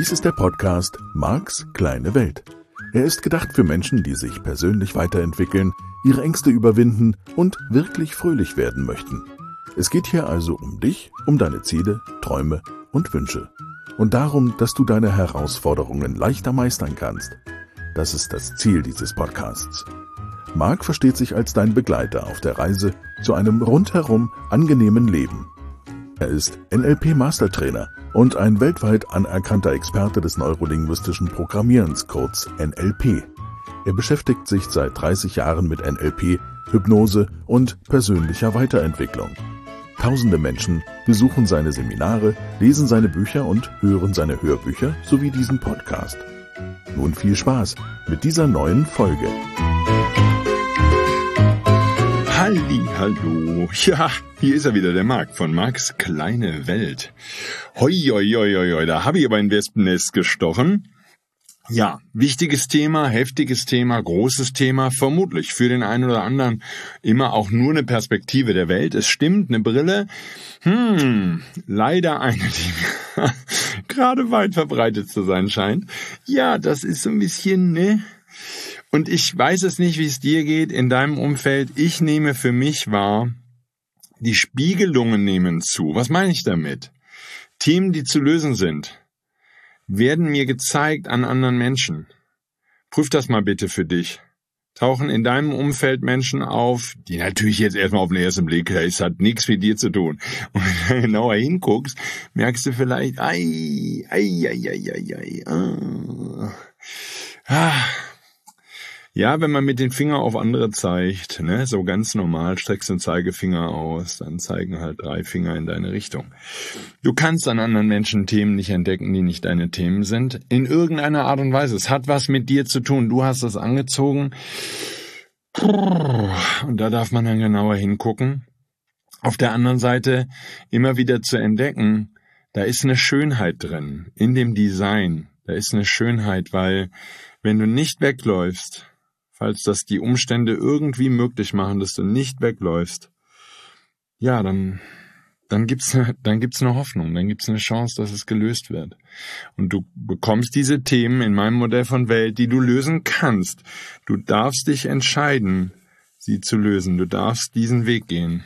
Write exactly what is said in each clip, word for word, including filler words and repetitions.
Dies ist der Podcast Marks kleine Welt. Er ist gedacht für Menschen, die sich persönlich weiterentwickeln, ihre Ängste überwinden und wirklich fröhlich werden möchten. Es geht hier also um dich, um deine Ziele, Träume und Wünsche. Und darum, dass du deine Herausforderungen leichter meistern kannst. Das ist das Ziel dieses Podcasts. Mark versteht sich als dein Begleiter auf der Reise zu einem rundherum angenehmen Leben. Er ist N L P-Mastertrainer und ein weltweit anerkannter Experte des neurolinguistischen Programmierens, kurz N L P. Er beschäftigt sich seit dreißig Jahren mit N L P, Hypnose und persönlicher Weiterentwicklung. Tausende Menschen besuchen seine Seminare, lesen seine Bücher und hören seine Hörbücher sowie diesen Podcast. Nun viel Spaß mit dieser neuen Folge. Halli, hallo. Ja, hier ist er wieder, der Marc von Marks kleine Welt. Hoi, hoi, hoi, hoi, da habe ich aber ein Wespennest gestochen. Ja, wichtiges Thema, heftiges Thema, großes Thema, vermutlich für den einen oder anderen immer auch nur eine Perspektive der Welt. Es stimmt, eine Brille, hm, leider eine, die gerade weit verbreitet zu sein scheint. Ja, das ist so ein bisschen, ne? Und ich weiß es nicht, wie es dir geht in deinem Umfeld. Ich nehme für mich wahr, die Spiegelungen nehmen zu. Was meine ich damit? Themen, die zu lösen sind, werden mir gezeigt an anderen Menschen. Prüf das mal bitte für dich. Tauchen in deinem Umfeld Menschen auf, die natürlich jetzt erstmal auf den ersten Blick, es hat nichts mit dir zu tun. Und wenn du genauer hinguckst, merkst du vielleicht, ei, ei, ei, ei, ei, ei, ah. Ah. Ja, wenn man mit den Fingern auf andere zeigt, ne, so ganz normal, streckst den Zeigefinger aus, dann zeigen halt drei Finger in deine Richtung. Du kannst an anderen Menschen Themen nicht entdecken, die nicht deine Themen sind, in irgendeiner Art und Weise. Es hat was mit dir zu tun, du hast es angezogen. Und da darf man dann genauer hingucken. Auf der anderen Seite immer wieder zu entdecken, da ist eine Schönheit drin, in dem Design. Da ist eine Schönheit, weil wenn du nicht wegläufst, falls das die Umstände irgendwie möglich machen, dass du nicht wegläufst, ja, dann, dann gibt's eine, dann gibt's eine Hoffnung, dann gibt's eine Chance, dass es gelöst wird. Und du bekommst diese Themen in meinem Modell von Welt, die du lösen kannst. Du darfst dich entscheiden, sie zu lösen. Du darfst diesen Weg gehen.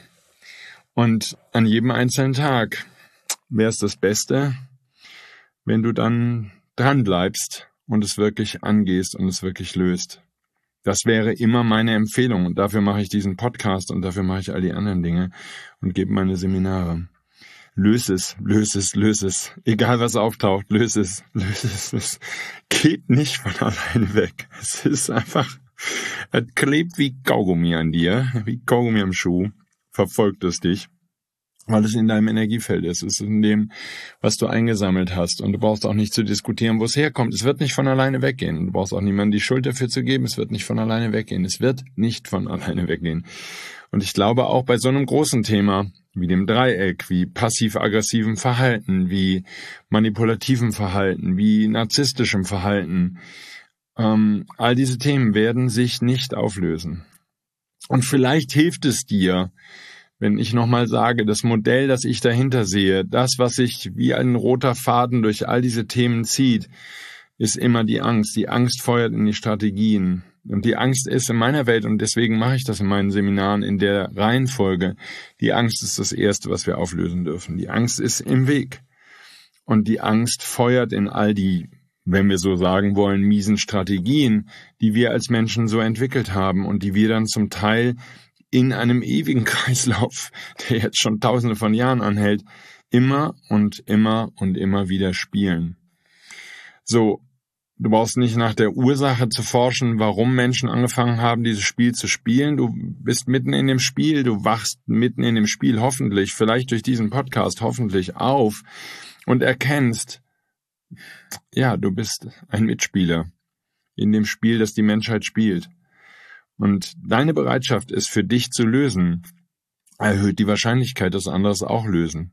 Und an jedem einzelnen Tag wäre es das Beste, wenn du dann dran bleibst und es wirklich angehst und es wirklich löst. Das wäre immer meine Empfehlung und dafür mache ich diesen Podcast und dafür mache ich all die anderen Dinge und gebe meine Seminare. Löse es, löse es, löse es. Egal was auftaucht, löse es, löse es. Es geht nicht von alleine weg. Es ist einfach, es klebt wie Kaugummi an dir, wie Kaugummi am Schuh, verfolgt es dich. Weil es in deinem Energiefeld ist. Es ist in dem, was du eingesammelt hast. Und du brauchst auch nicht zu diskutieren, wo es herkommt. Es wird nicht von alleine weggehen. Du brauchst auch niemandem die Schuld dafür zu geben. Es wird nicht von alleine weggehen. Es wird nicht von alleine weggehen. Und ich glaube auch bei so einem großen Thema wie dem Dreieck, wie passiv-aggressivem Verhalten, wie manipulativem Verhalten, wie narzisstischem Verhalten, ähm, all diese Themen werden sich nicht auflösen. Und vielleicht hilft es dir, wenn ich nochmal sage, das Modell, das ich dahinter sehe, das, was sich wie ein roter Faden durch all diese Themen zieht, ist immer die Angst. Die Angst feuert in die Strategien. Und die Angst ist in meiner Welt, und deswegen mache ich das in meinen Seminaren in der Reihenfolge, die Angst ist das Erste, was wir auflösen dürfen. Die Angst ist im Weg. Und die Angst feuert in all die, wenn wir so sagen wollen, miesen Strategien, die wir als Menschen so entwickelt haben und die wir dann zum Teil in einem ewigen Kreislauf, der jetzt schon tausende von Jahren anhält, immer und immer und immer wieder spielen. So, du brauchst nicht nach der Ursache zu forschen, warum Menschen angefangen haben, dieses Spiel zu spielen. Du bist mitten in dem Spiel, du wachst mitten in dem Spiel hoffentlich, vielleicht durch diesen Podcast hoffentlich auf und erkennst, ja, du bist ein Mitspieler in dem Spiel, das die Menschheit spielt. Und deine Bereitschaft, es für dich zu lösen, erhöht die Wahrscheinlichkeit, dass andere es auch lösen.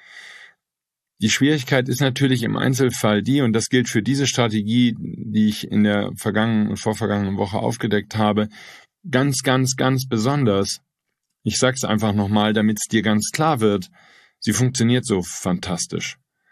Die Schwierigkeit ist natürlich im Einzelfall die, und das gilt für diese Strategie, die ich in der vergangenen und vorvergangenen Woche aufgedeckt habe, ganz, ganz, ganz besonders. Ich sag's einfach nochmal, damit es dir ganz klar wird, sie funktioniert so fantastisch.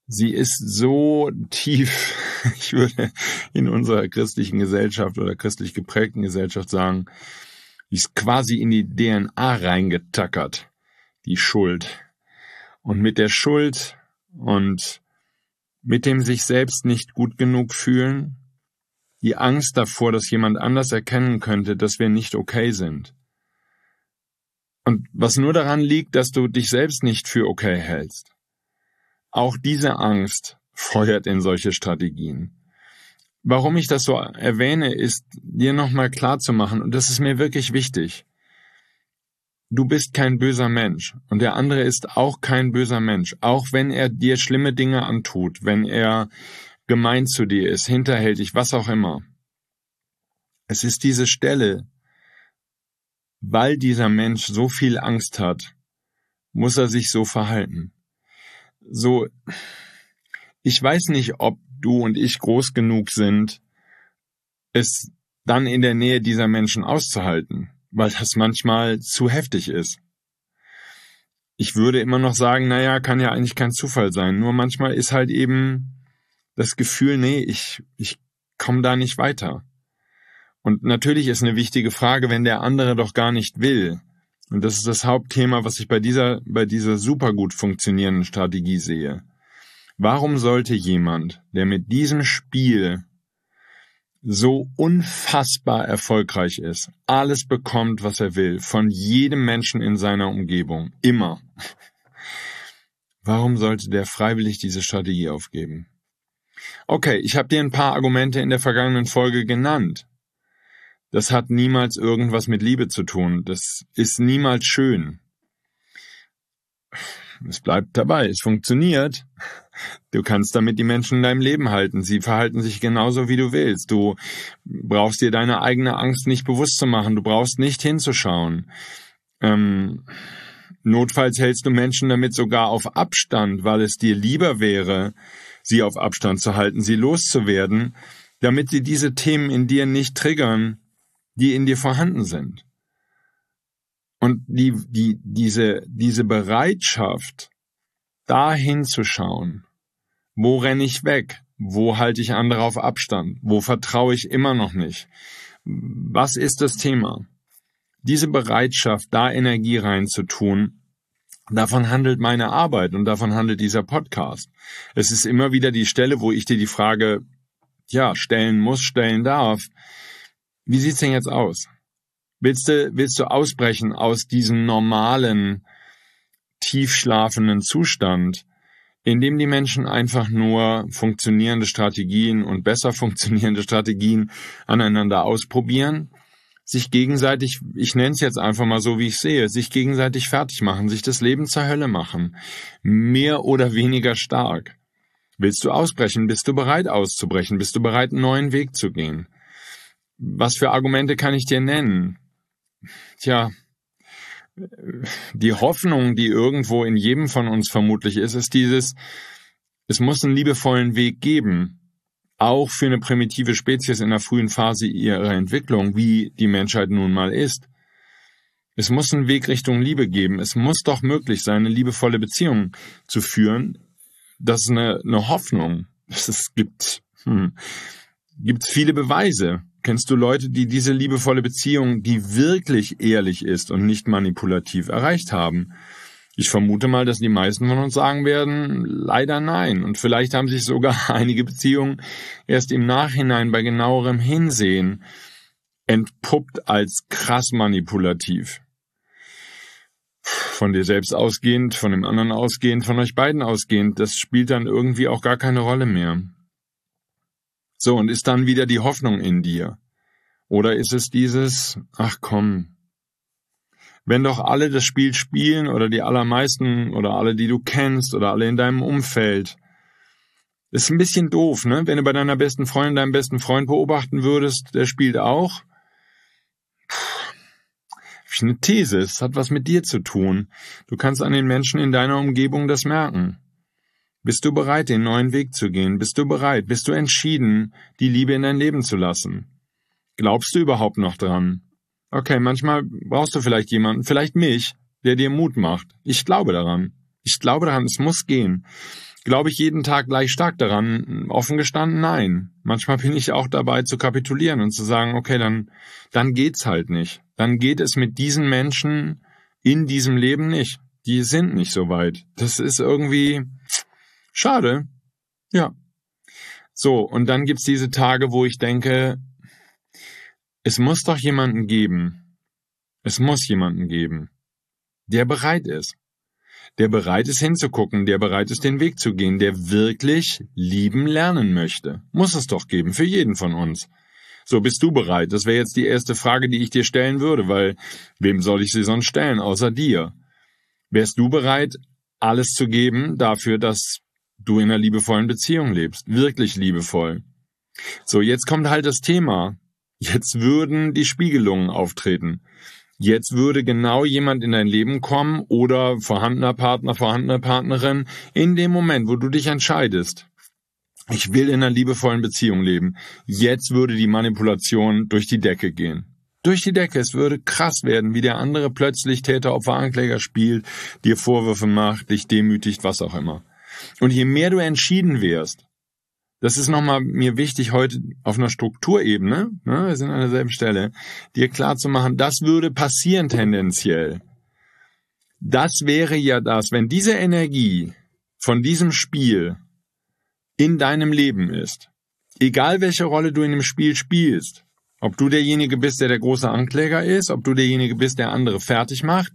Sie ist so tief, ich würde in unserer christlichen Gesellschaft oder christlich geprägten Gesellschaft sagen, die ist quasi in die D N A reingetackert, die Schuld. Und mit der Schuld und mit dem sich selbst nicht gut genug fühlen, die Angst davor, dass jemand anders erkennen könnte, dass wir nicht okay sind. Und was nur daran liegt, dass du dich selbst nicht für okay hältst. Auch diese Angst feuert in solche Strategien. Warum ich das so erwähne, ist, dir nochmal klarzumachen, und das ist mir wirklich wichtig, du bist kein böser Mensch und der andere ist auch kein böser Mensch, auch wenn er dir schlimme Dinge antut, wenn er gemein zu dir ist, hinterhältig, was auch immer. Es ist diese Stelle, weil dieser Mensch so viel Angst hat, muss er sich so verhalten. So, ich weiß nicht, ob du und ich groß genug sind, es dann in der Nähe dieser Menschen auszuhalten, weil das manchmal zu heftig ist. Ich würde immer noch sagen, naja, kann ja eigentlich kein Zufall sein, nur manchmal ist halt eben das Gefühl, nee, ich, ich komme da nicht weiter. Und natürlich ist eine wichtige Frage, wenn der andere doch gar nicht will. Und das ist das Hauptthema, was ich bei dieser, bei dieser super gut funktionierenden Strategie sehe. Warum sollte jemand, der mit diesem Spiel so unfassbar erfolgreich ist, alles bekommt, was er will, von jedem Menschen in seiner Umgebung, immer, warum sollte der freiwillig diese Strategie aufgeben? Okay, ich habe dir ein paar Argumente in der vergangenen Folge genannt. Das hat niemals irgendwas mit Liebe zu tun. Das ist niemals schön. Es bleibt dabei, es funktioniert. Du kannst damit die Menschen in deinem Leben halten. Sie verhalten sich genauso, wie du willst. Du brauchst dir deine eigene Angst nicht bewusst zu machen. Du brauchst nicht hinzuschauen. Ähm, notfalls hältst du Menschen damit sogar auf Abstand, weil es dir lieber wäre, sie auf Abstand zu halten, sie loszuwerden, damit sie diese Themen in dir nicht triggern, die in dir vorhanden sind. Und die, die, diese, diese Bereitschaft, da hinzuschauen, wo renne ich weg, wo halte ich andere auf Abstand, wo vertraue ich immer noch nicht, was ist das Thema? Diese Bereitschaft, da Energie reinzutun, davon handelt meine Arbeit und davon handelt dieser Podcast. Es ist immer wieder die Stelle, wo ich dir die Frage, ja, stellen muss, stellen darf. Wie sieht's denn jetzt aus? Willst du, willst du ausbrechen aus diesem normalen, tiefschlafenden Zustand, in dem die Menschen einfach nur funktionierende Strategien und besser funktionierende Strategien aneinander ausprobieren, sich gegenseitig, ich nenne es jetzt einfach mal so, wie ich sehe, sich gegenseitig fertig machen, sich das Leben zur Hölle machen, mehr oder weniger stark. Willst du ausbrechen? Bist du bereit auszubrechen? Bist du bereit, einen neuen Weg zu gehen? Was für Argumente kann ich dir nennen? Tja, die Hoffnung, die irgendwo in jedem von uns vermutlich ist, ist dieses, es muss einen liebevollen Weg geben, auch für eine primitive Spezies in der frühen Phase ihrer Entwicklung, wie die Menschheit nun mal ist. Es muss einen Weg Richtung Liebe geben. Es muss doch möglich sein, eine liebevolle Beziehung zu führen. Das ist eine, eine Hoffnung. Es gibt, hm, gibt's viele Beweise. Kennst du Leute, die diese liebevolle Beziehung, die wirklich ehrlich ist und nicht manipulativ, erreicht haben? Ich vermute mal, dass die meisten von uns sagen werden, leider nein. Und vielleicht haben sich sogar einige Beziehungen erst im Nachhinein bei genauerem Hinsehen entpuppt als krass manipulativ. Von dir selbst ausgehend, von dem anderen ausgehend, von euch beiden ausgehend, das spielt dann irgendwie auch gar keine Rolle mehr. So, und ist dann wieder die Hoffnung in dir? Oder ist es dieses, ach komm, wenn doch alle das Spiel spielen oder die allermeisten oder alle, die du kennst oder alle in deinem Umfeld, ist ein bisschen doof, ne? Wenn du bei deiner besten Freundin, deinem besten Freund beobachten würdest, der spielt auch. Puh, eine These, es hat was mit dir zu tun. Du kannst an den Menschen in deiner Umgebung das merken. Bist du bereit, den neuen Weg zu gehen? Bist du bereit? Bist du entschieden, die Liebe in dein Leben zu lassen? Glaubst du überhaupt noch dran? Okay, manchmal brauchst du vielleicht jemanden, vielleicht mich, der dir Mut macht. Ich glaube daran. Ich glaube daran, es muss gehen. Glaube ich jeden Tag gleich stark daran? Offen gestanden, nein. Manchmal bin ich auch dabei zu kapitulieren und zu sagen, okay, dann, dann geht's halt nicht. Dann geht es mit diesen Menschen in diesem Leben nicht. Die sind nicht so weit. Das ist irgendwie schade. Ja. So, und dann gibt's diese Tage, wo ich denke, es muss doch jemanden geben. Es muss jemanden geben, der bereit ist. Der bereit ist hinzugucken, der bereit ist den Weg zu gehen, der wirklich lieben lernen möchte. Muss es doch geben, für jeden von uns. So, bist du bereit? Das wäre jetzt die erste Frage, die ich dir stellen würde, weil wem soll ich sie sonst stellen, außer dir? Wärst du bereit, alles zu geben dafür, dass du in einer liebevollen Beziehung lebst? Wirklich liebevoll. So, jetzt kommt halt das Thema. Jetzt würden die Spiegelungen auftreten. Jetzt würde genau jemand in dein Leben kommen oder vorhandener Partner, vorhandene Partnerin, in dem Moment, wo du dich entscheidest, ich will in einer liebevollen Beziehung leben, jetzt würde die Manipulation durch die Decke gehen. Durch die Decke, es würde krass werden, wie der andere plötzlich Täter, Opfer, Ankläger spielt, dir Vorwürfe macht, dich demütigt, was auch immer. Und je mehr du entschieden wärst, das ist nochmal mir wichtig heute auf einer Strukturebene, ne, wir sind an derselben Stelle, dir klar zu machen, das würde passieren tendenziell. Das wäre ja das, wenn diese Energie von diesem Spiel in deinem Leben ist, egal welche Rolle du in dem Spiel spielst, ob du derjenige bist, der der große Ankläger ist, ob du derjenige bist, der andere fertig macht,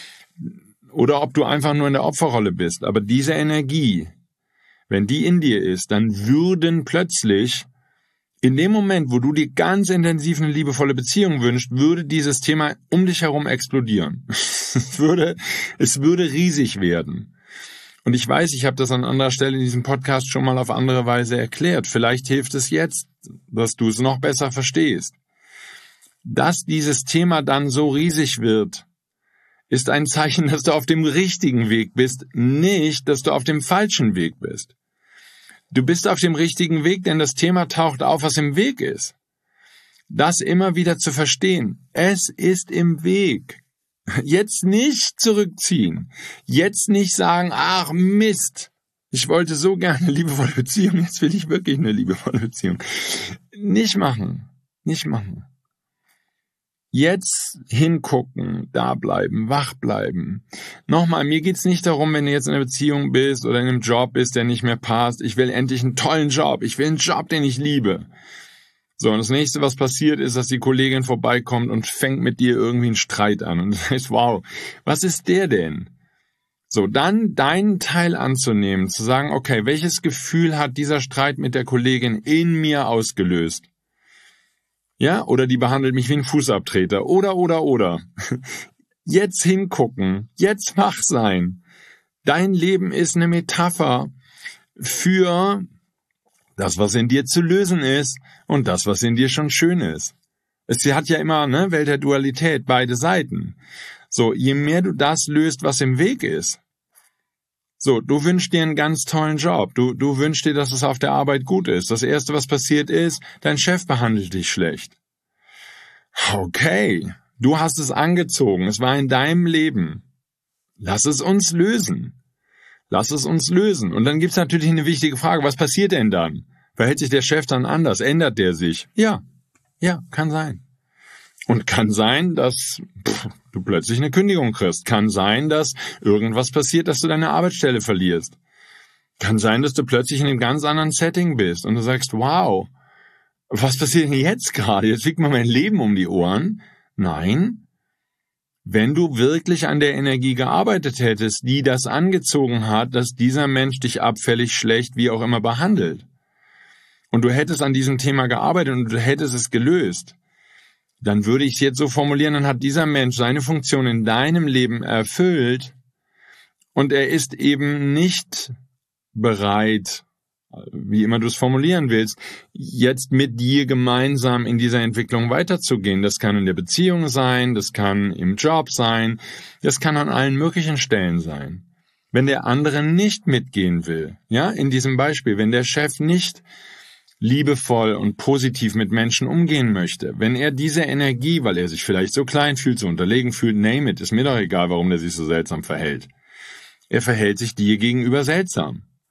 oder ob du einfach nur in der Opferrolle bist, aber diese Energie, wenn die in dir ist, dann würden plötzlich, in dem Moment, wo du dir ganz intensiv eine liebevolle Beziehung wünschst, würde dieses Thema um dich herum explodieren. es würde, es würde riesig werden. Und ich weiß, ich habe das an anderer Stelle in diesem Podcast schon mal auf andere Weise erklärt. Vielleicht hilft es jetzt, dass du es noch besser verstehst. Dass dieses Thema dann so riesig wird, ist ein Zeichen, dass du auf dem richtigen Weg bist, nicht, dass du auf dem falschen Weg bist. Du bist auf dem richtigen Weg, denn das Thema taucht auf, was im Weg ist. Das immer wieder zu verstehen. Es ist im Weg. Jetzt nicht zurückziehen. Jetzt nicht sagen, ach Mist, ich wollte so gerne eine liebevolle Beziehung, jetzt will ich wirklich eine liebevolle Beziehung. Nicht machen. Nicht machen. Jetzt hingucken, da bleiben, wach bleiben. Nochmal, mir geht's nicht darum, wenn du jetzt in einer Beziehung bist oder in einem Job bist, der nicht mehr passt. Ich will endlich einen tollen Job. Ich will einen Job, den ich liebe. So, und das nächste, was passiert, ist, dass die Kollegin vorbeikommt und fängt mit dir irgendwie einen Streit an. Und du sagst, wow, was ist der denn? So, dann deinen Teil anzunehmen, zu sagen, okay, welches Gefühl hat dieser Streit mit der Kollegin in mir ausgelöst? Ja, oder die behandelt mich wie ein Fußabtreter. Oder, oder, oder. Jetzt hingucken. Jetzt wach sein. Dein Leben ist eine Metapher für das, was in dir zu lösen ist und das, was in dir schon schön ist. Es hat ja immer, ne, Welt der Dualität, beide Seiten. So, je mehr du das löst, was im Weg ist. So, du wünschst dir einen ganz tollen Job. Du, du wünschst dir, dass es auf der Arbeit gut ist. Das Erste, was passiert ist, dein Chef behandelt dich schlecht. Okay, du hast es angezogen. Es war in deinem Leben. Lass es uns lösen. Lass es uns lösen. Und dann gibt's natürlich eine wichtige Frage. Was passiert denn dann? Verhält sich der Chef dann anders? Ändert der sich? Ja, ja, kann sein. Und kann sein, dass pff, du plötzlich eine Kündigung kriegst. Kann sein, dass irgendwas passiert, dass du deine Arbeitsstelle verlierst. Kann sein, dass du plötzlich in einem ganz anderen Setting bist und du sagst, wow, was passiert denn jetzt gerade? Jetzt fliegt mir mein Leben um die Ohren. Nein, wenn du wirklich an der Energie gearbeitet hättest, die das angezogen hat, dass dieser Mensch dich abfällig, schlecht, wie auch immer behandelt. Und du hättest an diesem Thema gearbeitet und du hättest es gelöst. Dann würde ich es jetzt so formulieren, dann hat dieser Mensch seine Funktion in deinem Leben erfüllt und er ist eben nicht bereit, wie immer du es formulieren willst, jetzt mit dir gemeinsam in dieser Entwicklung weiterzugehen. Das kann in der Beziehung sein, das kann im Job sein, das kann an allen möglichen Stellen sein. Wenn der andere nicht mitgehen will, ja, in diesem Beispiel, wenn der Chef nicht liebevoll und positiv mit Menschen umgehen möchte, wenn er diese Energie, weil er sich vielleicht so klein fühlt, so unterlegen fühlt, name it, ist mir doch egal, warum der sich so seltsam verhält. Er verhält sich dir gegenüber seltsam.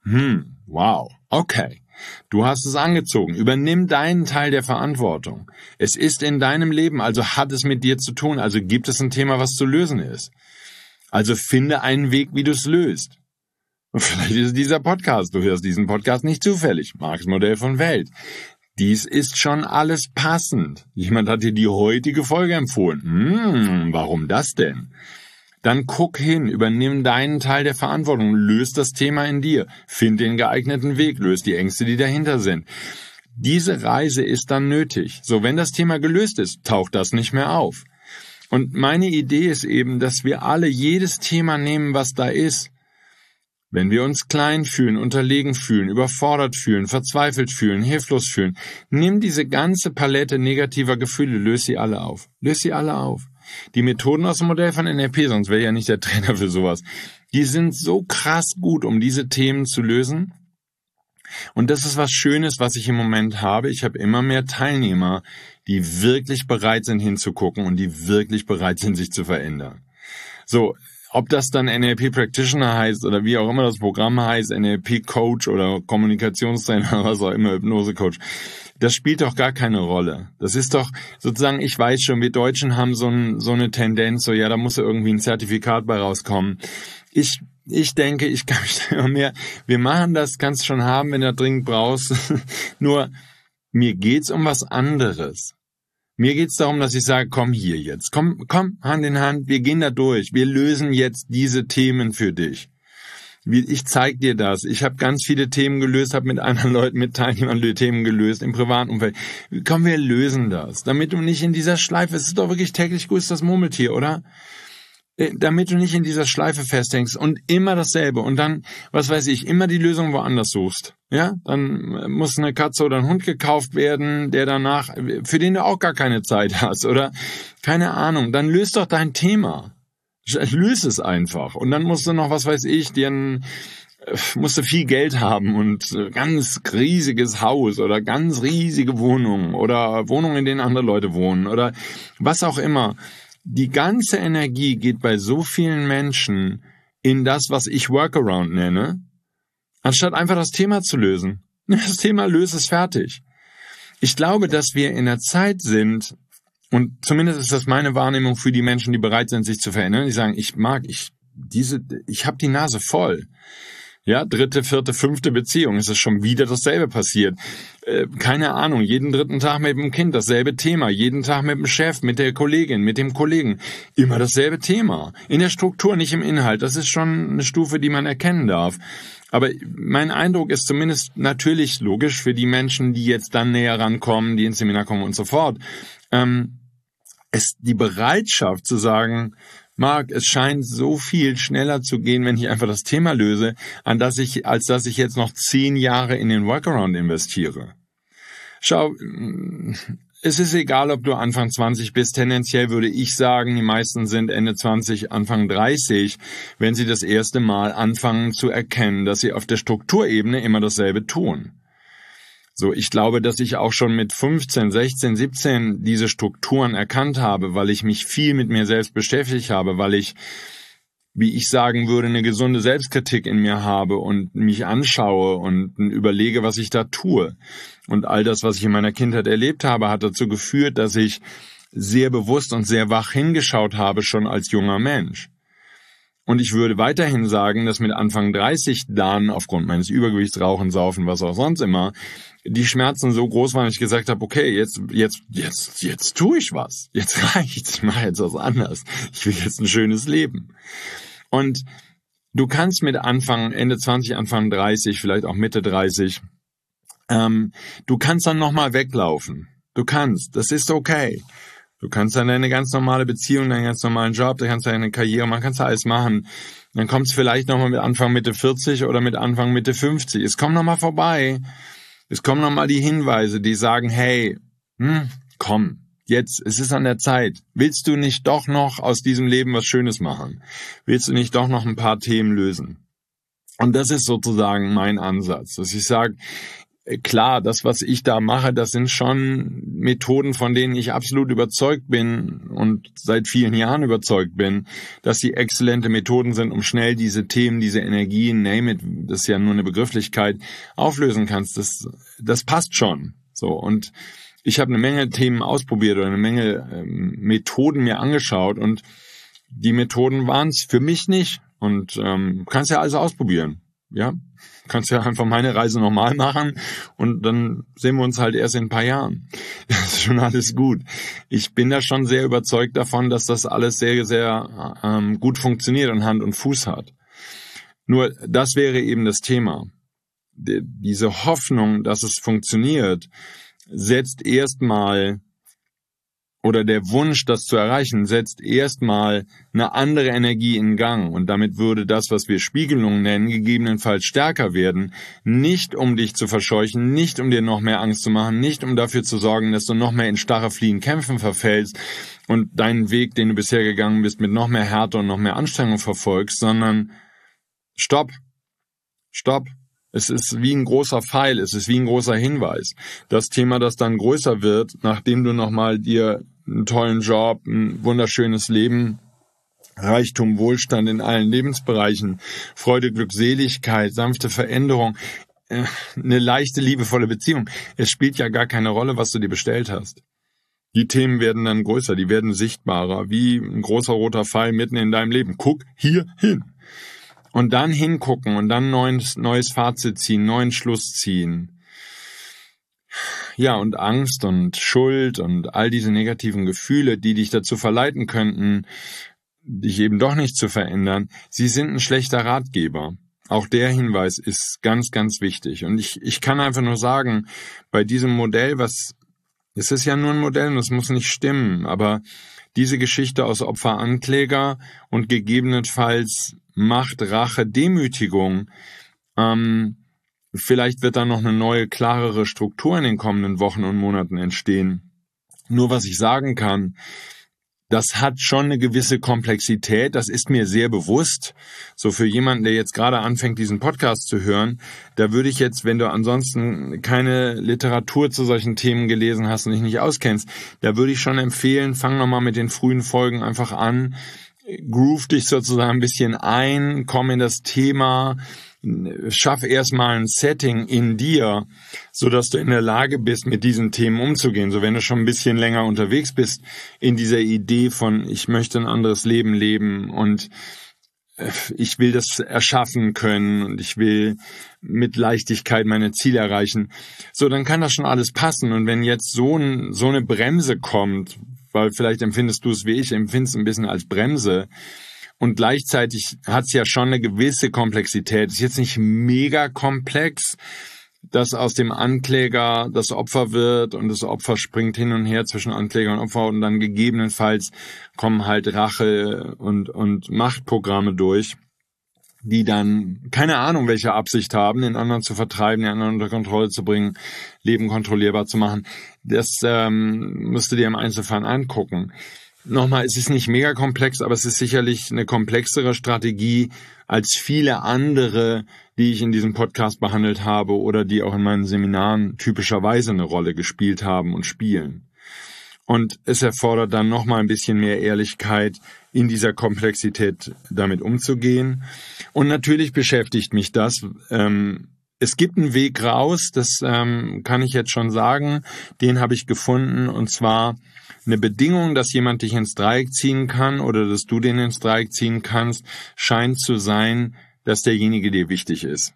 Hm, wow, okay. Du hast es angezogen. Übernimm deinen Teil der Verantwortung. Es ist in deinem Leben, also hat es mit dir zu tun, also gibt es ein Thema, was zu lösen ist. Also finde einen Weg, wie du es löst. Und vielleicht ist es dieser Podcast. Du hörst diesen Podcast nicht zufällig. Marks Modell von Welt. Dies ist schon alles passend. Jemand hat dir die heutige Folge empfohlen. Hm, warum das denn? Dann guck hin, übernimm deinen Teil der Verantwortung, löst das Thema in dir, find den geeigneten Weg, löst die Ängste, die dahinter sind. Diese Reise ist dann nötig. So, wenn das Thema gelöst ist, taucht das nicht mehr auf. Und meine Idee ist eben, dass wir alle jedes Thema nehmen, was da ist. Wenn wir uns klein fühlen, unterlegen fühlen, überfordert fühlen, verzweifelt fühlen, hilflos fühlen, nimm diese ganze Palette negativer Gefühle, löse sie alle auf. Löse sie alle auf. Die Methoden aus dem Modell von N L P, sonst wäre ich ja nicht der Trainer für sowas, die sind so krass gut, um diese Themen zu lösen. Und das ist was Schönes, was ich im Moment habe. Ich habe immer mehr Teilnehmer, die wirklich bereit sind hinzugucken und die wirklich bereit sind, sich zu verändern. So, ob das dann N L P Practitioner heißt oder wie auch immer das Programm heißt, N L P Coach oder Kommunikationstrainer, was auch immer, Hypnose Coach, das spielt doch gar keine Rolle. Das ist doch sozusagen, ich weiß schon, wir Deutschen haben so, ein, so eine Tendenz, so ja, da muss ja irgendwie ein Zertifikat bei rauskommen. Ich ich denke, ich kann mich da immer mehr, wir machen das, kannst schon haben, wenn du dringend brauchst. Nur, mir geht's um was anderes. Mir geht's darum, dass ich sage, komm hier jetzt, komm, komm, Hand in Hand, wir gehen da durch, wir lösen jetzt diese Themen für dich. Ich zeig dir das. Ich habe ganz viele Themen gelöst, habe mit anderen Leuten, mit Teilnehmern Themen gelöst im privaten Umfeld. Komm, wir lösen das, damit du nicht in dieser Schleife, es ist doch wirklich täglich grüßt das Murmeltier, oder? Damit du nicht in dieser Schleife festhängst und immer dasselbe und dann, was weiß ich, immer die Lösung woanders suchst. Ja, dann muss eine Katze oder ein Hund gekauft werden, der danach, für den du auch gar keine Zeit hast oder keine Ahnung. Dann löst doch dein Thema. Löse es einfach. Und dann musst du noch, was weiß ich, dir ein, musst du viel Geld haben und ganz riesiges Haus oder ganz riesige Wohnungen oder Wohnungen, in denen andere Leute wohnen oder was auch immer. Die ganze Energie geht bei so vielen Menschen in das, was ich Workaround nenne, anstatt einfach das Thema zu lösen. Das Thema löst es fertig. Ich glaube, dass wir in einer Zeit sind, und zumindest ist das meine Wahrnehmung für die Menschen, die bereit sind, sich zu verändern, die sagen, ich mag, ich diese, ich habe die Nase voll. Ja, dritte, vierte, fünfte Beziehung, es ist schon wieder dasselbe passiert. Äh, keine Ahnung, jeden dritten Tag mit dem Kind dasselbe Thema, jeden Tag mit dem Chef, mit der Kollegin, mit dem Kollegen, immer dasselbe Thema. In der Struktur, nicht im Inhalt, das ist schon eine Stufe, die man erkennen darf. Aber mein Eindruck ist zumindest natürlich logisch für die Menschen, die jetzt dann näher rankommen, die ins Seminar kommen und so fort, ähm, ist die Bereitschaft zu sagen, Marc, es scheint so viel schneller zu gehen, wenn ich einfach das Thema löse, an das ich, als dass ich jetzt noch zehn Jahre in den Workaround investiere. Schau, es ist egal, ob du Anfang zwanzig bist. Tendenziell würde ich sagen, die meisten sind Ende zwanzig, Anfang dreißig, wenn sie das erste Mal anfangen zu erkennen, dass sie auf der Strukturebene immer dasselbe tun. So, ich glaube, dass ich auch schon mit fünfzehn, sechzehn, siebzehn diese Strukturen erkannt habe, weil ich mich viel mit mir selbst beschäftigt habe, weil ich, wie ich sagen würde, eine gesunde Selbstkritik in mir habe und mich anschaue und überlege, was ich da tue. Und all das, was ich in meiner Kindheit erlebt habe, hat dazu geführt, dass ich sehr bewusst und sehr wach hingeschaut habe, schon als junger Mensch. Und ich würde weiterhin sagen, dass mit Anfang dreißig dann, aufgrund meines Übergewichts, Rauchen, Saufen, was auch sonst immer, die Schmerzen so groß waren, dass ich gesagt habe, okay, jetzt, jetzt, jetzt, jetzt tue ich was. Jetzt reicht's. Ich mache jetzt was anderes. Ich will jetzt ein schönes Leben. Und du kannst mit Anfang, Ende zwanzig, Anfang dreißig, vielleicht auch Mitte dreißig, ähm, du kannst dann nochmal weglaufen. Du kannst. Das ist okay. Du kannst dann deine ganz normale Beziehung, deinen ganz normalen Job, du kannst deine Karriere, man kannst alles machen. Dann kommt es vielleicht nochmal mit Anfang Mitte vierzig oder mit Anfang Mitte fünfzig. Es kommt nochmal vorbei. Es kommen nochmal die Hinweise, die sagen, hey, hm, komm, jetzt, es ist an der Zeit. Willst du nicht doch noch aus diesem Leben was Schönes machen? Willst du nicht doch noch ein paar Themen lösen? Und das ist sozusagen mein Ansatz, dass ich sage, klar, das, was ich da mache, das sind schon Methoden, von denen ich absolut überzeugt bin und seit vielen Jahren überzeugt bin, dass sie exzellente Methoden sind, um schnell diese Themen, diese Energien, name it, das ist ja nur eine Begrifflichkeit, auflösen kannst. Das, das passt schon. So, und ich habe eine Menge Themen ausprobiert oder eine Menge ähm, Methoden mir angeschaut und die Methoden waren es für mich nicht. Und ähm, kannst ja alles ausprobieren. Ja, kannst ja einfach meine Reise nochmal machen und dann sehen wir uns halt erst in ein paar Jahren. Das ist schon alles gut. Ich bin da schon sehr überzeugt davon, dass das alles sehr, sehr ähm, gut funktioniert und Hand und Fuß hat. Nur das wäre eben das Thema. Die, diese Hoffnung, dass es funktioniert, setzt erstmal, oder der Wunsch, das zu erreichen, setzt erstmal eine andere Energie in Gang. Und damit würde das, was wir Spiegelung nennen, gegebenenfalls stärker werden. Nicht um dich zu verscheuchen, nicht um dir noch mehr Angst zu machen, nicht um dafür zu sorgen, dass du noch mehr in starre Fliehen Kämpfen verfällst und deinen Weg, den du bisher gegangen bist, mit noch mehr Härte und noch mehr Anstrengung verfolgst, sondern stopp, stopp. Es ist wie ein großer Pfeil, es ist wie ein großer Hinweis. Das Thema, das dann größer wird, nachdem du nochmal dir einen tollen Job, ein wunderschönes Leben, Reichtum, Wohlstand in allen Lebensbereichen, Freude, Glückseligkeit, sanfte Veränderung, eine leichte, liebevolle Beziehung. Es spielt ja gar keine Rolle, was du dir bestellt hast. Die Themen werden dann größer, die werden sichtbarer, wie ein großer roter Pfeil mitten in deinem Leben. Guck hier hin. Und dann hingucken und dann neues, neues Fazit ziehen, neuen Schluss ziehen. Ja, und Angst und Schuld und all diese negativen Gefühle, die dich dazu verleiten könnten, dich eben doch nicht zu verändern, sie sind ein schlechter Ratgeber. Auch der Hinweis ist ganz, ganz wichtig. Und ich, ich kann einfach nur sagen, bei diesem Modell, was, es ist ja nur ein Modell und es muss nicht stimmen, aber diese Geschichte aus Opfer, Ankläger und gegebenenfalls Macht, Rache, Demütigung. Ähm, vielleicht wird da noch eine neue, klarere Struktur in den kommenden Wochen und Monaten entstehen. Nur was ich sagen kann, das hat schon eine gewisse Komplexität, das ist mir sehr bewusst. So für jemanden, der jetzt gerade anfängt, diesen Podcast zu hören, da würde ich jetzt, wenn du ansonsten keine Literatur zu solchen Themen gelesen hast und dich nicht auskennst, da würde ich schon empfehlen, fang nochmal mit den frühen Folgen einfach an, groove dich sozusagen ein bisschen ein, komm in das Thema, schaff erstmal ein Setting in dir, so dass du in der Lage bist, mit diesen Themen umzugehen. So wenn du schon ein bisschen länger unterwegs bist in dieser Idee von, ich möchte ein anderes Leben leben und ich will das erschaffen können und ich will mit Leichtigkeit meine Ziele erreichen. So, dann kann das schon alles passen. Und wenn jetzt so, ein, so eine Bremse kommt, weil vielleicht empfindest du es wie ich, empfindest es ein bisschen als Bremse, und gleichzeitig hat es ja schon eine gewisse Komplexität. Es ist jetzt nicht mega komplex, dass aus dem Ankläger das Opfer wird und das Opfer springt hin und her zwischen Ankläger und Opfer und dann gegebenenfalls kommen halt Rache und, und Machtprogramme durch, die dann keine Ahnung, welche Absicht haben, den anderen zu vertreiben, den anderen unter Kontrolle zu bringen, Leben kontrollierbar zu machen. Das ähm, musst du dir im Einzelfall angucken. Nochmal, es ist nicht mega komplex, aber es ist sicherlich eine komplexere Strategie als viele andere, die ich in diesem Podcast behandelt habe oder die auch in meinen Seminaren typischerweise eine Rolle gespielt haben und spielen. Und es erfordert dann nochmal ein bisschen mehr Ehrlichkeit, in dieser Komplexität damit umzugehen. Und natürlich beschäftigt mich das. Ähm, es gibt einen Weg raus, das ähm, kann ich jetzt schon sagen, den habe ich gefunden, und zwar eine Bedingung, dass jemand dich ins Dreieck ziehen kann oder dass du den ins Dreieck ziehen kannst, scheint zu sein, dass derjenige dir wichtig ist.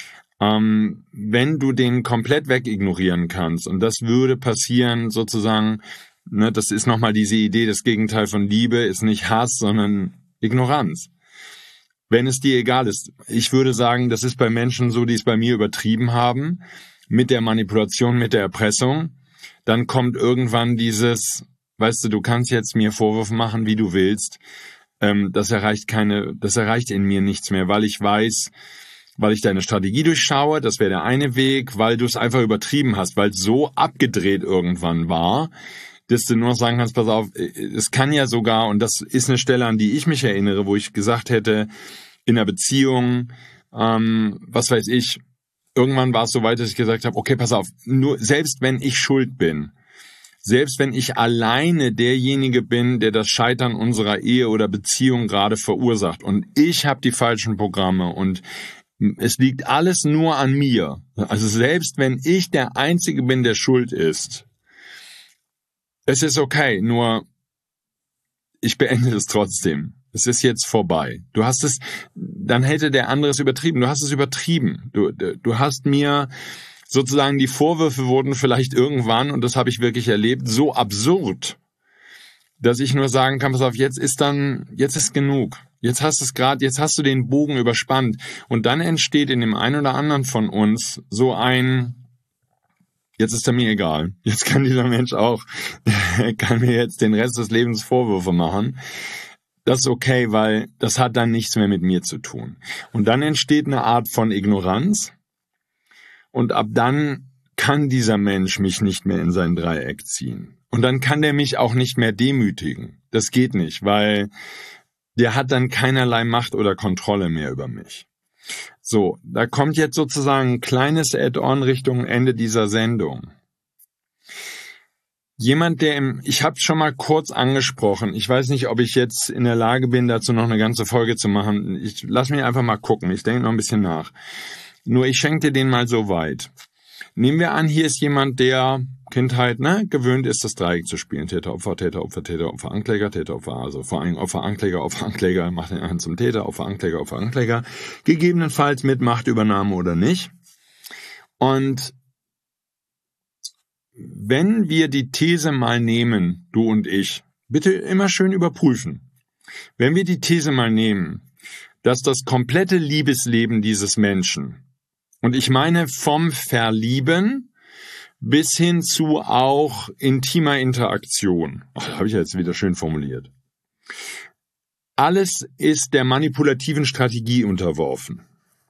Ähm, wenn du den komplett wegignorieren kannst, und das würde passieren sozusagen, ne, das ist nochmal diese Idee, das Gegenteil von Liebe ist nicht Hass, sondern Ignoranz. Wenn es dir egal ist, ich würde sagen, das ist bei Menschen so, die es bei mir übertrieben haben, mit der Manipulation, mit der Erpressung, dann kommt irgendwann dieses, weißt du, du kannst jetzt mir Vorwürfe machen, wie du willst, ähm, das erreicht keine, das erreicht in mir nichts mehr, weil ich weiß, weil ich deine Strategie durchschaue, das wäre der eine Weg, weil du es einfach übertrieben hast, weil es so abgedreht irgendwann war, dass du nur noch sagen kannst, pass auf, es kann ja sogar, und das ist eine Stelle, an die ich mich erinnere, wo ich gesagt hätte, in einer Beziehung, ähm, was weiß ich, irgendwann war es so weit, dass ich gesagt habe, okay, pass auf, nur selbst wenn ich schuld bin, selbst wenn ich alleine derjenige bin, der das Scheitern unserer Ehe oder Beziehung gerade verursacht und ich habe die falschen Programme und es liegt alles nur an mir, also selbst wenn ich der Einzige bin, der schuld ist, es ist okay, nur ich beende es trotzdem. Es ist jetzt vorbei. Du hast es, dann hätte der andere es übertrieben. Du hast es übertrieben. Du, du hast mir sozusagen, die Vorwürfe wurden vielleicht irgendwann, und das habe ich wirklich erlebt, so absurd, dass ich nur sagen kann, pass auf, jetzt ist dann, jetzt ist genug. Jetzt hast du es gerade, jetzt hast du den Bogen überspannt. Und dann entsteht in dem einen oder anderen von uns so ein, jetzt ist er mir egal. Jetzt kann dieser Mensch auch, kann mir jetzt den Rest des Lebens Vorwürfe machen. Das ist okay, weil das hat dann nichts mehr mit mir zu tun. Und dann entsteht eine Art von Ignoranz. Und ab dann kann dieser Mensch mich nicht mehr in sein Dreieck ziehen. Und dann kann der mich auch nicht mehr demütigen. Das geht nicht, weil der hat dann keinerlei Macht oder Kontrolle mehr über mich. So, da kommt jetzt sozusagen ein kleines Add-on Richtung Ende dieser Sendung. Jemand, der im, ich habe es schon mal kurz angesprochen, ich weiß nicht, ob ich jetzt in der Lage bin, dazu noch eine ganze Folge zu machen. Ich lass mich einfach mal gucken, ich denke noch ein bisschen nach. Nur ich schenke dir den mal so weit. Nehmen wir an, hier ist jemand, der Kindheit ne, gewöhnt ist, das Dreieck zu spielen. Täter, Opfer, Täter, Opfer, Täter, Opfer, Ankläger, Täter, Opfer, also vor allem Opfer, Ankläger, Opfer, Ankläger, macht den einen zum Täter, Opfer, Ankläger, Opfer, Ankläger, gegebenenfalls mit Machtübernahme oder nicht. Und wenn wir die These mal nehmen, du und ich, bitte immer schön überprüfen. Wenn wir die These mal nehmen, dass das komplette Liebesleben dieses Menschen, und ich meine vom Verlieben bis hin zu auch intimer Interaktion, ach, habe ich ja jetzt wieder schön formuliert, alles ist der manipulativen Strategie unterworfen,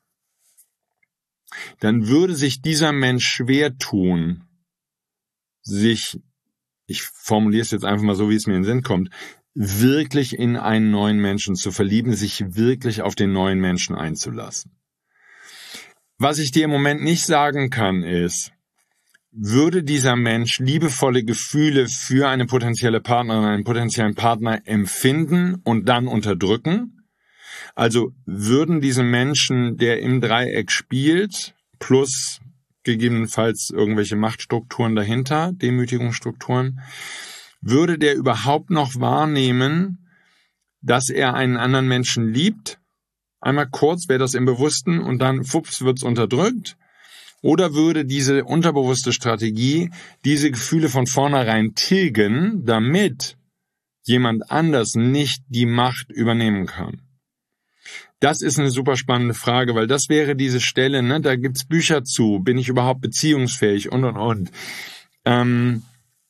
dann würde sich dieser Mensch schwer tun, sich, ich formuliere es jetzt einfach mal so, wie es mir in den Sinn kommt, wirklich in einen neuen Menschen zu verlieben, sich wirklich auf den neuen Menschen einzulassen. Was ich dir im Moment nicht sagen kann, ist, würde dieser Mensch liebevolle Gefühle für eine potenzielle Partnerin, einen potenziellen Partner empfinden und dann unterdrücken? Also würden diese Menschen, der im Dreieck spielt, plus gegebenenfalls irgendwelche Machtstrukturen dahinter, Demütigungsstrukturen, würde der überhaupt noch wahrnehmen, dass er einen anderen Menschen liebt? Einmal kurz wäre das im Bewussten und dann fups wird's unterdrückt. Oder würde diese unterbewusste Strategie diese Gefühle von vornherein tilgen, damit jemand anders nicht die Macht übernehmen kann? Das ist eine super spannende Frage, weil das wäre diese Stelle, ne, da gibt's Bücher zu, bin ich überhaupt beziehungsfähig und und und. Ähm,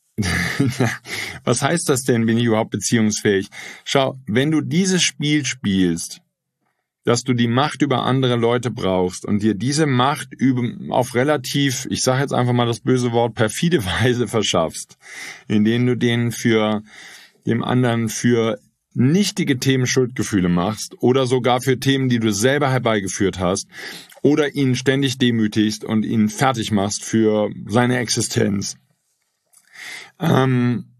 was heißt das denn, bin ich überhaupt beziehungsfähig? Schau, wenn du dieses Spiel spielst, dass du die Macht über andere Leute brauchst und dir diese Macht auf relativ, ich sage jetzt einfach mal das böse Wort, perfide Weise verschaffst, indem du denen für dem anderen für nichtige Themen Schuldgefühle machst oder sogar für Themen, die du selber herbeigeführt hast oder ihn ständig demütigst und ihn fertig machst für seine Existenz, ähm,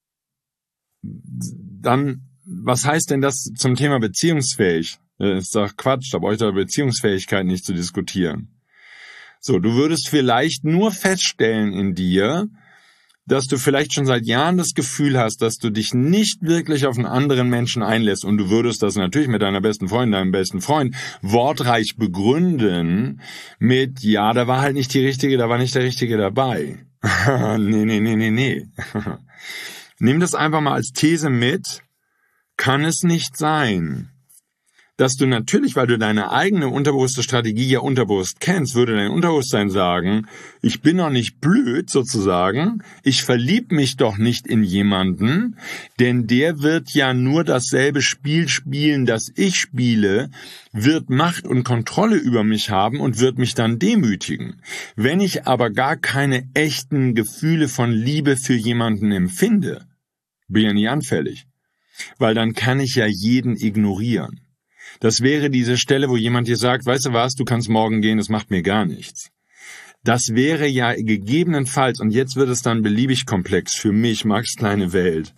dann, was heißt denn das zum Thema beziehungsfähig? Das ist doch Quatsch, da brauche ich doch Beziehungsfähigkeit nicht zu diskutieren. So, du würdest vielleicht nur feststellen in dir, dass du vielleicht schon seit Jahren das Gefühl hast, dass du dich nicht wirklich auf einen anderen Menschen einlässt und du würdest das natürlich mit deiner besten Freundin, deinem besten Freund wortreich begründen mit, ja, da war halt nicht die Richtige, da war nicht der Richtige dabei. nee, nee, nee, nee, nee. Nimm das einfach mal als These mit. Kann es nicht sein, dass du natürlich, weil du deine eigene unterbewusste Strategie ja unterbewusst kennst, würde dein Unterbewusstsein sagen, ich bin doch nicht blöd sozusagen, ich verlieb mich doch nicht in jemanden, denn der wird ja nur dasselbe Spiel spielen, das ich spiele, wird Macht und Kontrolle über mich haben und wird mich dann demütigen. Wenn ich aber gar keine echten Gefühle von Liebe für jemanden empfinde, bin ja nie anfällig, weil dann kann ich ja jeden ignorieren. Das wäre diese Stelle, wo jemand dir sagt, weißt du was, du kannst morgen gehen, das macht mir gar nichts. Das wäre ja gegebenenfalls, und jetzt wird es dann beliebig komplex für mich, Marks kleine Welt,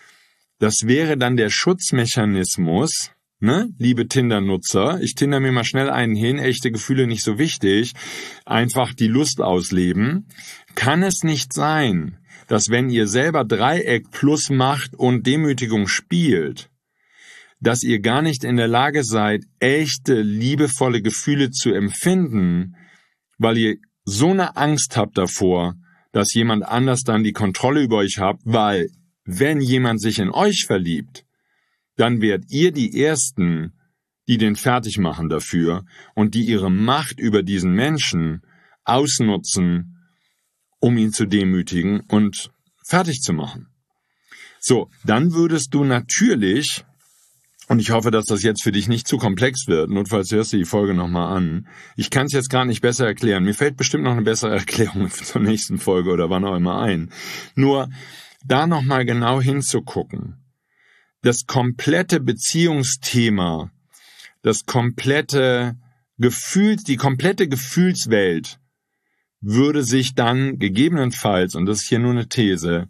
das wäre dann der Schutzmechanismus, ne, liebe Tinder-Nutzer, ich tinder mir mal schnell einen hin, echte Gefühle nicht so wichtig, einfach die Lust ausleben. Kann es nicht sein, dass wenn ihr selber Dreieck plus Macht und Demütigung spielt, dass ihr gar nicht in der Lage seid, echte, liebevolle Gefühle zu empfinden, weil ihr so eine Angst habt davor, dass jemand anders dann die Kontrolle über euch habt, weil wenn jemand sich in euch verliebt, dann werdet ihr die Ersten, die den fertig machen dafür und die ihre Macht über diesen Menschen ausnutzen, um ihn zu demütigen und fertig zu machen. So, dann würdest du natürlich, und ich hoffe, dass das jetzt für dich nicht zu komplex wird, notfalls hörst du die Folge nochmal an. Ich kann es jetzt gar nicht besser erklären. Mir fällt bestimmt noch eine bessere Erklärung zur nächsten Folge oder wann auch immer ein. Nur da nochmal genau hinzugucken. Das komplette Beziehungsthema, das komplette Gefühl, die komplette Gefühlswelt würde sich dann gegebenenfalls, und das ist hier nur eine These,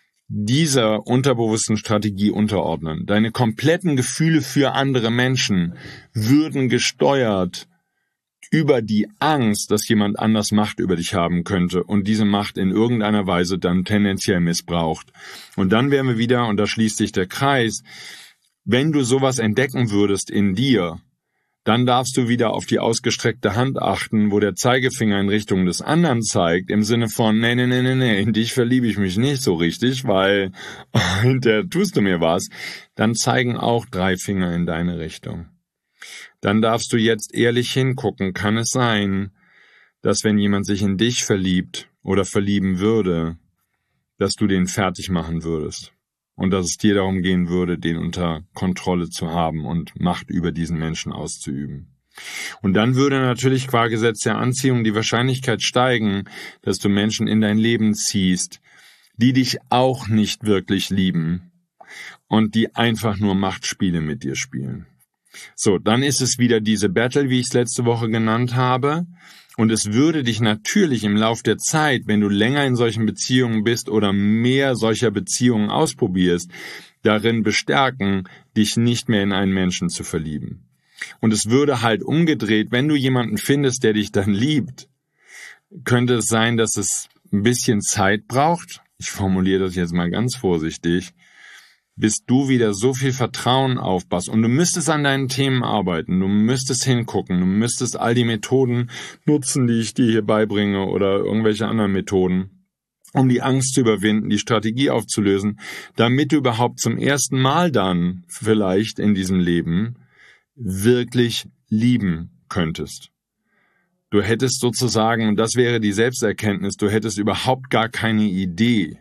dieser unterbewussten Strategie unterordnen. Deine kompletten Gefühle für andere Menschen würden gesteuert über die Angst, dass jemand anders Macht über dich haben könnte und diese Macht in irgendeiner Weise dann tendenziell missbraucht. Und dann wären wir wieder, und da schließt sich der Kreis, wenn du sowas entdecken würdest in dir, dann darfst du wieder auf die ausgestreckte Hand achten, wo der Zeigefinger in Richtung des anderen zeigt, im Sinne von, nee, nee, nee, nee, nee, in dich verliebe ich mich nicht so richtig, weil hinterher tust du mir was. Dann zeigen auch drei Finger in deine Richtung. Dann darfst du jetzt ehrlich hingucken, kann es sein, dass wenn jemand sich in dich verliebt oder verlieben würde, dass du den fertig machen würdest. Und dass es dir darum gehen würde, den unter Kontrolle zu haben und Macht über diesen Menschen auszuüben. Und dann würde natürlich qua Gesetz der Anziehung die Wahrscheinlichkeit steigen, dass du Menschen in dein Leben ziehst, die dich auch nicht wirklich lieben und die einfach nur Machtspiele mit dir spielen. So, dann ist es wieder diese Battle, wie ich es letzte Woche genannt habe. Und es würde dich natürlich im Lauf der Zeit, wenn du länger in solchen Beziehungen bist oder mehr solcher Beziehungen ausprobierst, darin bestärken, dich nicht mehr in einen Menschen zu verlieben. Und es würde halt umgedreht, wenn du jemanden findest, der dich dann liebt, könnte es sein, dass es ein bisschen Zeit braucht. Ich formuliere das jetzt mal ganz vorsichtig. Bis du wieder so viel Vertrauen aufbaust. Und du müsstest an deinen Themen arbeiten, du müsstest hingucken, du müsstest all die Methoden nutzen, die ich dir hier beibringe oder irgendwelche anderen Methoden, um die Angst zu überwinden, die Strategie aufzulösen, damit du überhaupt zum ersten Mal dann vielleicht in diesem Leben wirklich lieben könntest. Du hättest sozusagen, und das wäre die Selbsterkenntnis, du hättest überhaupt gar keine Idee,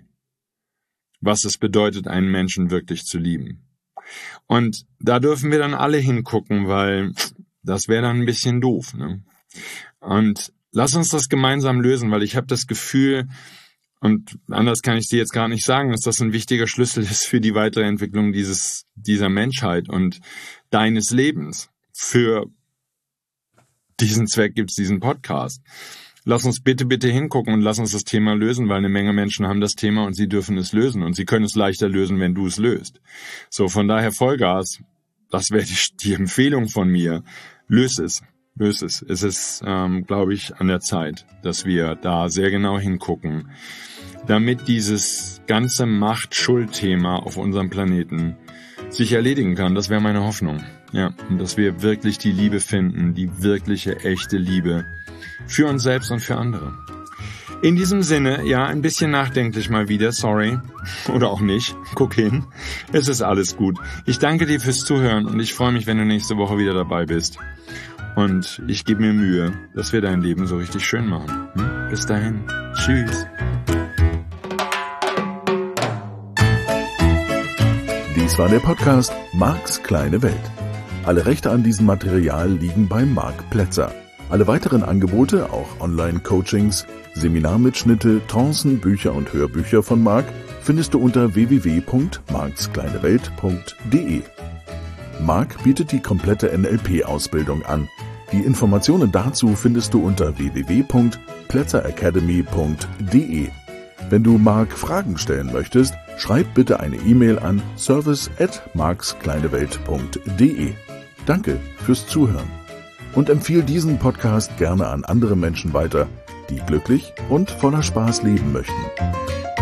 was es bedeutet, einen Menschen wirklich zu lieben. Und da dürfen wir dann alle hingucken, weil das wäre dann ein bisschen doof, ne? Und lass uns das gemeinsam lösen, weil ich habe das Gefühl, und anders kann ich dir jetzt gar nicht sagen, dass das ein wichtiger Schlüssel ist für die weitere Entwicklung dieses dieser Menschheit und deines Lebens. Für diesen Zweck gibt's diesen Podcast. Lass uns bitte, bitte hingucken und lass uns das Thema lösen, weil eine Menge Menschen haben das Thema und sie dürfen es lösen und sie können es leichter lösen, wenn du es löst. So, von daher Vollgas, das wäre die, die Empfehlung von mir. Löse es, löse es. Es ist, ähm, glaube ich, an der Zeit, dass wir da sehr genau hingucken, damit dieses ganze Macht-Schuld-Thema auf unserem Planeten sich erledigen kann. Das wäre meine Hoffnung. Ja, und dass wir wirklich die Liebe finden, die wirkliche, echte Liebe, für uns selbst und für andere. In diesem Sinne, ja, ein bisschen nachdenklich mal wieder, sorry. Oder auch nicht. Guck hin. Es ist alles gut. Ich danke dir fürs Zuhören und ich freue mich, wenn du nächste Woche wieder dabei bist. Und ich gebe mir Mühe, dass wir dein Leben so richtig schön machen. Hm? Bis dahin. Tschüss. Dies war der Podcast Marks kleine Welt. Alle Rechte an diesem Material liegen bei Marc Plätzer. Alle weiteren Angebote, auch Online-Coachings, Seminarmitschnitte, Trancen, Bücher und Hörbücher von Marc findest du unter w w w punkt marks kleine welt punkt d e. Marc bietet die komplette N L P-Ausbildung an. Die Informationen dazu findest du unter w w w punkt plätzer-academy punkt d e. Wenn du Marc Fragen stellen möchtest, schreib bitte eine E-Mail an service at markskleinewelt punkt d e. Danke fürs Zuhören und empfehle diesen Podcast gerne an andere Menschen weiter, die glücklich und voller Spaß leben möchten.